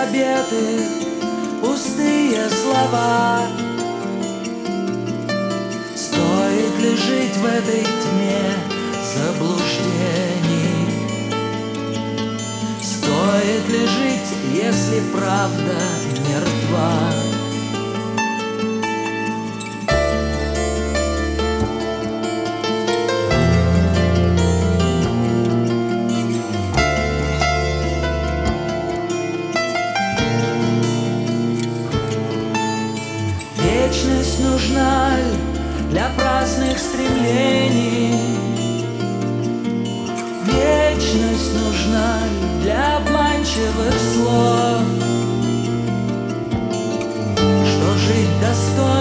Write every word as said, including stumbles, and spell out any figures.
обеты, пустые слова. Стоит ли жить в этой тьме заблуждений? Стоит ли жить, если правда мертва? Вечность нужна ли для праздных стремлений? Вечность нужна ли для обманчивых слов? Что жить достойно